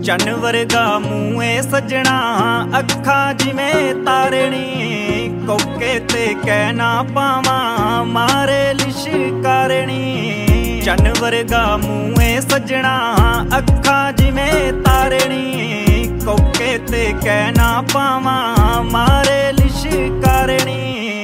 ਚੰਨ ਵਰਗਾ ਮੂੰਹ ਏ ਸੱਜਣਾ, ਅੱਖਾਂ ਜਿਵੇਂ ਤਾਰਣੀ, ਕੋਕੇ ਤੇ ਕਹਿ ਨਾ ਪਾਵਾਂ ਮਾਰੇ ਲਿਸ਼ਕਾਰਣੀ। ਚੰਨ ਵਰਗਾ ਮੂੰਹ ਏ ਸੱਜਣਾ, ਅੱਖਾਂ ਜਿਵੇਂ ਤਾਰਣੀ, ਕੋਕੇ ਤੇ ਕਹਿ ਨਾ ਪਾਵਾਂ ਮਾਰੇ ਲਿਸ਼ਕਾਰਣੀ।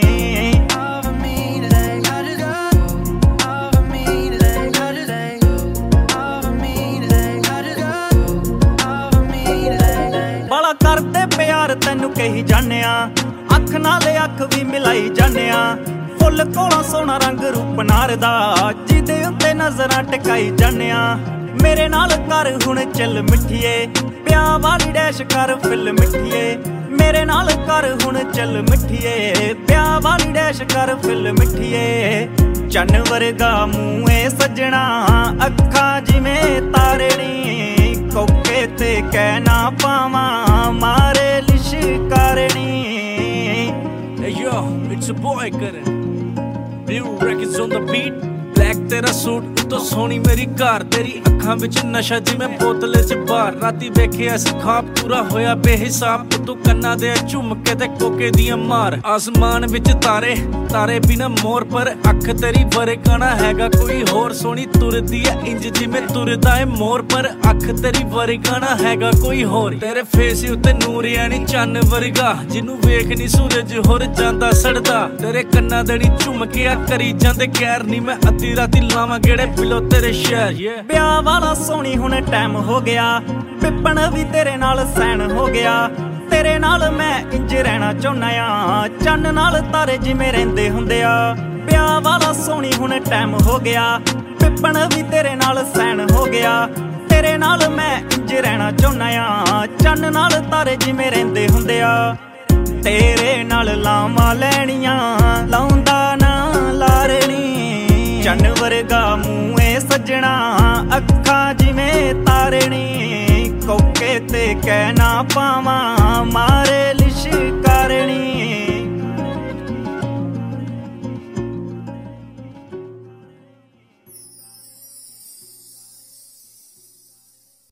ਕਰਦੇ ਪਿਆਰ ਤੈਨੂੰ ਕਹੀ ਜਾਣਿਆ, ਅੱਖ ਨਾਲ ਅੱਖ ਵੀ ਮਿਲਾਈ ਜਾਣਿਆ, ਫੁੱਲ ਕੋਲੋਂ ਸੋਹਣਾ ਰੰਗ ਰੂਪ ਨਾਰਦਾ, ਜਿਹਦੇ ਉੱਤੇ ਨਜ਼ਰਾਂ ਟਿਕਾਈ ਜਾਣਿਆ। ਮੇਰੇ ਨਾਲ ਕਰ ਹੁਣ ਚੱਲ ਮਿੱਠੀਏ, ਪਿਆਰ ਵਾਲੀ ਡੈਸ਼ ਕਰ ਫਿਲ ਮਿੱਠੀਏ। ਮੇਰੇ ਨਾਲ ਕਰ ਹੁਣ ਚੱਲ ਮਿੱਠੀਏ, ਪਿਆਰ ਵਾਲੀ ਡੈਸ਼ ਕਰ ਫਿਲ ਮਿੱਠੀਏ। ਚੰਨ ਵਰਗਾ ਮੂੰਹ ਏ ਸੱਜਣਾ, ਅੱਖਾਂ ਜਿਵੇਂ ਤਾਰਣੀ, ਕੋਕੇ ਤੇ ਕਹਿ ਨਾ ਪਾਵਾਂ ਮਾਰੇ ਲਿਸ਼ਕਾਰਣੀ। Hey yo, it's a boy Karan, Blue Records on the beat, black ਤੇਰਾ ਸੂਟ ਉਤੋਂ ਸੋਹਣੀ ਮੇਰੀ ਘਰ, ਤੇਰੀ ਅੱਖਾਂ ਵਿੱਚ ਨਸ਼ਾ ਜਿਵੇਂ ਬੋਤਲ ਚ ਬਾਹਰ। ਰਾਤੀ ਵੇਖਿਆ ਸੀ ਖਾਬ ਪੂਰਾ ਹੋਇਆ ਬੇਹਿਸਾਬ, ਤੂੰ ਕੰਨਾਂ ਦੇ ਝੁਮਕੇ ਤੇ ਕੋਕੇ ਦੀਆਂ ਮਾਰ। ਆਸਮਾਨ ਵਿੱਚ ਤਾਰੇ ਤਾਰੇ ਬਿਨਾ ਮੋਰ, ਪਰ ਅੱਖ ਤੇਰੀ ਵਰਗਾਣਾ ਹੈਗਾ ਕੋਈ ਹੋਰ। ਸੋਹਣੀ ਤੁਰਦੀ ਐ ਇੰਜ ਜਿਵੇਂ ਤੁਰਦਾ ਏ ਮੋਰ, ਪਰ ਅੱਖ ਤੇਰੀ ਵਰਗਾਣਾ ਹੈਗਾ ਕੋਈ ਹੋਰ। ਤੇਰੇ ਫੇਸ ਉੱਤੇ ਨੂਰ ਯਾਨੀ ਚੰਨ ਵਰਗਾ, ਜਿਹਨੂੰ ਵੇਖ ਨੀ ਸੂਰਜ ਹੋਰ ਜਾਂਦਾ ਸੜਦਾ। ਤੇਰੇ ਕੰਨਾਂ ਦੇ ਨੀ ਝੁਮਕਿਆ ਕਰੀ ਜਾਂਦੇ ਗੈਰ, ਨੀ ਮੈਂ ਅੱਧੀ ਰਾਤੀ ਲਾਵਾਂ ਗੇੜੇ ਪਿਲੋ ਤੇਰੇ ਸ਼ਹਿਰ। ਵਿਆਹ ਵਾਲਾ ਸੋਹਣੀ ਹੁਣ ਟਾਈਮ ਹੋ ਗਿਆ, ਪਿੱਪਣ ਵੀ ਤੇਰੇ ਨਾਲ ਸੈਨ ਹੋ ਗਿਆ। ਤੇਰੇ ਨਾਲ ਮੈਂ ਇੰਜ ਰਹਿਣਾ ਚਾਹੁੰਦਾ ਆ, ਚੰਨ ਨਾਲ ਤਾਰੇ ਜਿਵੇਂ ਰਹਿੰਦੇ ਹੁੰਦੇ ਆ। ਵਿਆਹ ਵਾਲਾ ਸੋਹਣੀ ਹੁਣ ਟਾਈਮ ਹੋ ਗਿਆ, ਪਿੱਪਣ ਵੀ ਤੇਰੇ ਨਾਲ ਸੈਨ ਹੋ ਗਿਆ। ਤੇਰੇ ਨਾਲ ਮੈਂ ਇੰਜ ਰਹਿਣਾ ਚਾਹੁੰਦਾ ਆ, ਚੰਨ ਨਾਲ ਤਾਰੇ ਜਿਵੇਂ ਰਹਿੰਦੇ ਹੁੰਦੇ ਆ। ਤੇਰੇ ਨਾਲ ਲਾਵਾਂ ਲੈਣੀਆਂ, ਲਾਉਂਦਾ ਨਾ ਲਾਰਣੀ। ਚੰਨ ਵਰਗਾ ਮੂੰਹ ਏ ਸੱਜਣਾ, ਅੱਖਾਂ ਜਿਵੇਂ ਤਾਰਣੀ, ਕੋਕੇ ਤੇ ਕਹਿ ਨਾ ਪਾਵਾਂ ਮਾਰ